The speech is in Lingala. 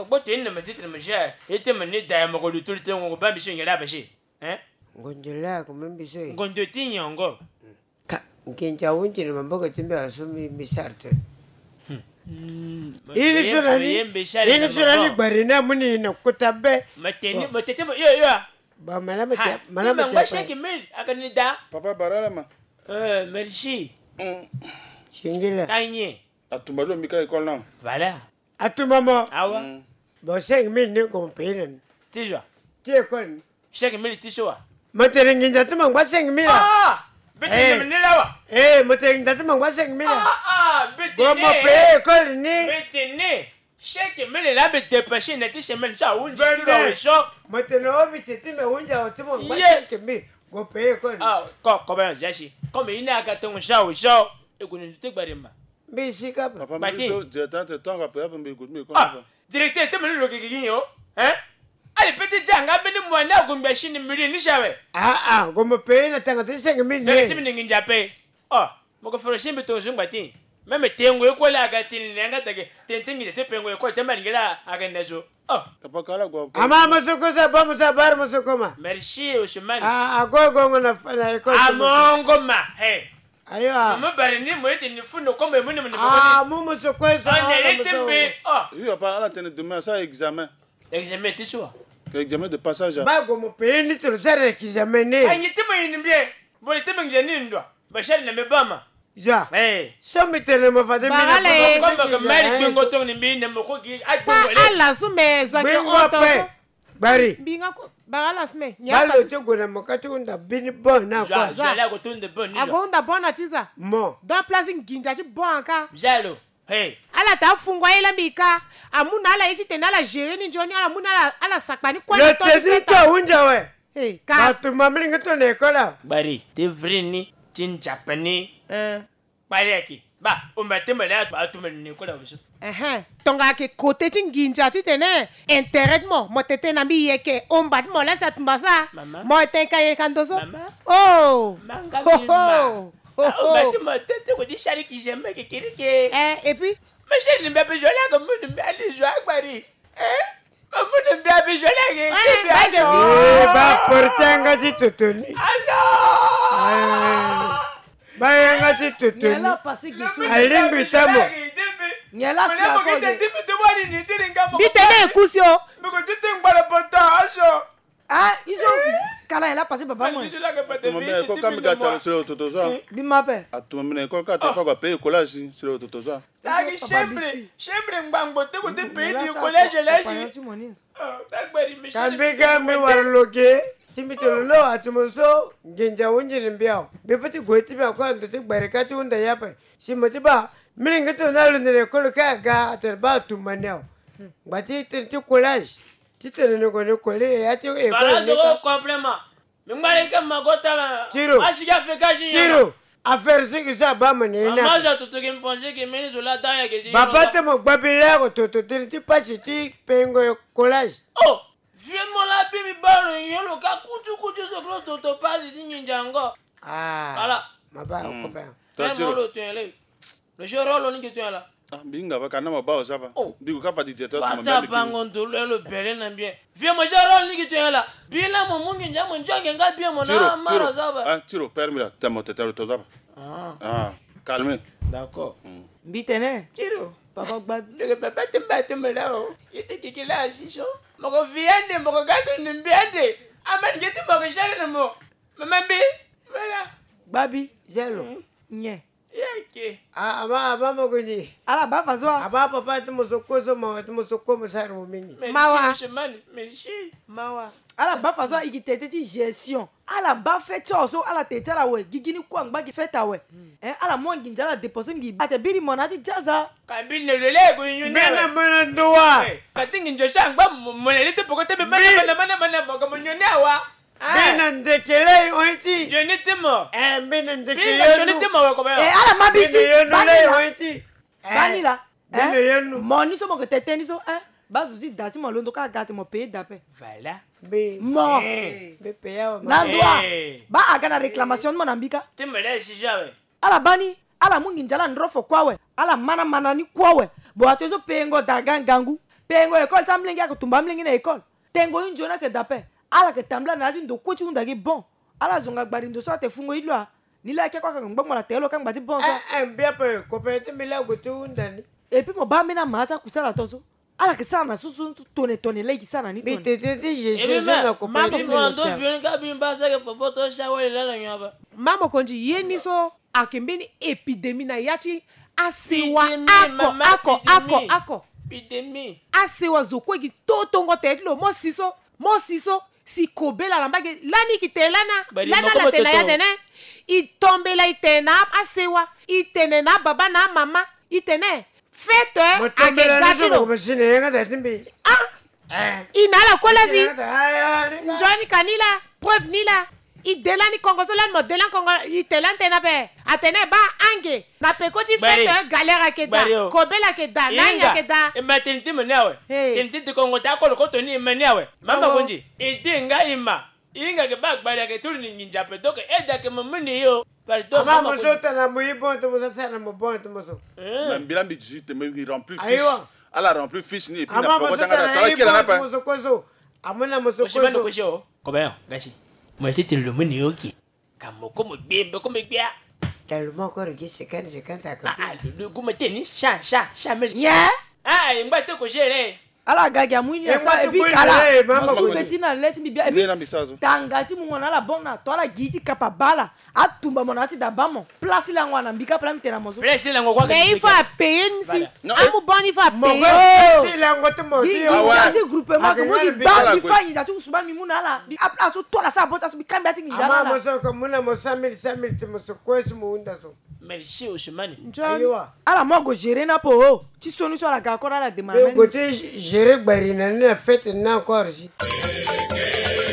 bote ina mazitra maja ete mane da magolo tulite ngo bambi shingela bashi ngonjela kumembise ngondo tinyongo ka ngenja unjini mamboka timbe asumi misarte ini sura ni barina muni na kutabe mateni matete yo ba malama shaki mil akanida papa barala ma merci shingila tanye atumalo mika école non voilà atumamo awa bo 5000 ne ko penen tijwa tie kon shaki mil tishwa materenginja tuma ngwa 5000 bete ni lawa materenginja tuma ngwa 5000 bete gomo pe kon ni bete ni shaki mil la be dépêcher na tishe mil cha unji tiro sho mateno obite time unja tuma ngwa 5000 go pe kon ko ba jashi ko me ina ka tongo sho ekuni tutegbarema bisika papa mbiso directeur te tonga pe ape mbi kutumi ko directeur te melo kekinyo ali pete janga beni mwana gumbe shini mili ni shawe gomo pe na tanga tisenge mini ne timi nginja pe moko foro shimbe to zungba tin meme tengo ekola aga tin nenga tage tentingi te pengo ekola temba ngila aga nezo papa kala go ama masokoza ba musabar masokoma merci oshimani agogo na ekola amongo ma ayo mama barini moyete ni funo kombe muni muni mumu sokweza on tembe oui papa ala tene demain ça examen tiswa examen de passage ba gomo pe ni to sere examen ne anyi timo yinibye bole timo ngeni ndwa bashali na mebama ja so mitene mafade mini komba ka mari bingo to ni mbi ne moko gi atongole ala sume zake oto bari binga ko bagala sme balo to gona makati unda bini bon na kwa jala ko tunde bon ni agonda bona tiza mo do place nginja ci bon ka jalo ala ta fungwa ila mbika amuna ala ichi tena ala gérer ni joni ala muna ala sakpani kwa le tedito unja we ka batu mamlinga to ne kola bari te vrini tin japani bari aki ba umbate mala atu ne kola biso tonga ke côté tinginja ti tene intérêt mo tete na mbi yeke ombat mo la satmbasa mo tenka ye kandoso umbate mo tete ko di shari ki jemme ke kirike et puis mais j'ai nimbe be jola ko mun mbi ali joa bari mun mbi abi jola ke ba portanga di totoni bayanga ti totoni nyela pasi gisu alimbi tamo nyela sa ko bitene kusio miko tete ngbara bota asho izo kala nyela pasi baba mo tumame ko kamika talo selo totoza bimape atumame ko ka to fa pe collage selo totoza taki chembre ngbango te ko te pe di college la ji tagbari mi kambiga mi warloke timitolo no atumoso ngenja unjini mbiao bepati goiti ba ko ndo te barekati unda yapa simoti ba milingato nalo ne ko ka ga terba tumaneo ngati te collage titene ne ko ne kole ati e ko ne ko complément mingbaleka magota la ashiga fekaji tiro affaire ça ba menena maja tutuke mponje ke meni zola daya ke baba te mo gbabila ko to ti pasiti pengo collage viens-moi la bibi balo yolo ka kutu so to pasi tinjango voilà maba copain tiro tele le jorolo ni que tu là binga ba kana maba o sapa digo ka fa di jeto mo mbele bango ndolo le bele na bien viens-moi jorolo ni que tu là bila mo mungi njamo njoge nga bien mo na mara zaba tiro permis la tamo tetero to zaba calme d'accord mbitene tiro papa gba de papa temba la o yete kikila shisho moko viande moko gato nimbiande amen geti moko shale mo mama bi voilà babi jelo nye yake aba moko ni ala ba fazwa aba papa tumusokozo mo tumusokomo sare mo mingi mawa merci mawa ala ba fazwa igitete ti gestion ala ba fait so ala tete la we gigini kwa ngba gi feta we ala mo nginja la déposer ngi ate biri monati jaza kabine lele go yunu bena mona ndoa katingi njosha ngba monele te pokote be mana boga monyone awa bena ndekele oiti jeni temo bena ndekele jeni temo we ko ba ala mabisi yenu oiti banila yenu moni so mo ke tete ni so bazuzi dati mo londo ka gati mo pe dape voilà be mo be pe ya nandwa ba agana réclamation mo nambika temele shijawe ala bani ala mungi njala ndrofo kwawe ala mana ni kwawe bo atozo pengo dagangangu pengo école ça mlingi akutumba mlingi na école tengo injona ke dape ala ke tambla na zindo kuchi undagi bon ala zonga gbarindo so te fungo ilwa nila ke kwa ngba la telo kan gbati bon so mbia pe kopete mila goto undani et puis mo ba mena masa kusala tozo ala ke sana susu tone leki sana ni tone bitete je na kopete ndo vion ka bimba sa ke popoto shawe la nyaba mama konji yeni so akembeni epidemie na yati asewa ako epidemie asewa zokwegi totongo tetlo mo siso si kobela lambage lani kitelana lana la tena ya tene itombela itena asewa itene na baba na mama itene fete akegachino inala kwelazi njoni kanila preuve nila idelani kongo solan modelan kongo itelan tena be atene ba ange na pekoti fete galera keda kobela keda nanya keda e maternité menawe tente de kongo ta ko ko toni menawe mama konji idinga ima inga ke bag bari ke tuli ninja pe donc eda ke mamuni yo pardon mama sota na muibo to mosa na mbo to moso même bilan bi 18 me rempli fiche ala rempli fiche ni puis na poko tanga ta kila na pa moso kozo amona moso kozo ko sho ko ba gashi mo tete le muni yoki kamoko mo bembe ko me bia tellement ko regi sekanta ka le gumete sha mel yeah ngba te ko jere ala gaga muni sa e bi kala mama ko betina let mi bia e bi tangati mu ngona la bona to ala giti kapa bala atumba monati da bamo place la ngwana mbika plan tena mozo place la ngwa mais il faut payer nsi amu boni fa payer si la ngoto mo dio ati groupement ko mo ba bi fanyi da tu suba mi muna ala bi apla so to la sa bota so bi kamba ati njala ama mozo ko muna mo 100 te mozo ko su mu unda so merci Ousmane aiwa ala mo go gérer na po ti sonu so la ga ko la demande go te gérer bari na fête na encore